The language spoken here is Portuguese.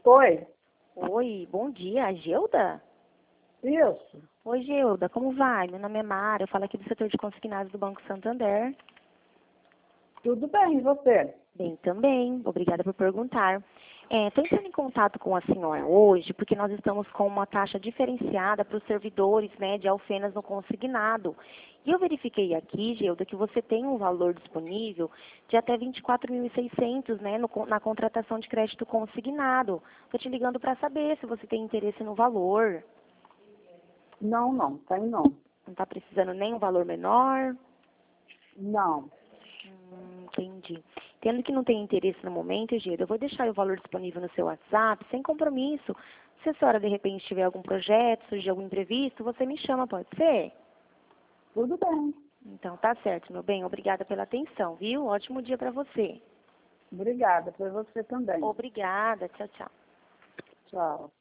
Oi, Oi, bom dia, Geuda? isso. Oi, Geuda, como vai? Meu nome é Mara, eu falo aqui do setor de consignados do Banco Santander. Tudo bem, e você? Bem, também, obrigada por perguntar. Estou entrando em contato com a senhora hoje porque nós estamos com uma taxa diferenciada para os servidores, né, de alfenas no consignado. E eu verifiquei aqui, Geuda, que você tem um valor disponível de até 24.600, né, na contratação de crédito consignado. Estou te ligando para saber se você tem interesse no valor. Não, tem não. Não está precisando nem um valor menor? Não. Entendi. Tendo que não tem interesse no momento, Gilda, eu vou deixar o valor disponível no seu WhatsApp, sem compromisso. Se a senhora, de repente, tiver algum projeto, surgir algum imprevisto, você me chama, pode ser? Tudo bem. Então, tá certo, meu bem. Obrigada pela atenção, viu? Ótimo dia para você. Obrigada, por você também. Obrigada. Tchau, tchau. Tchau.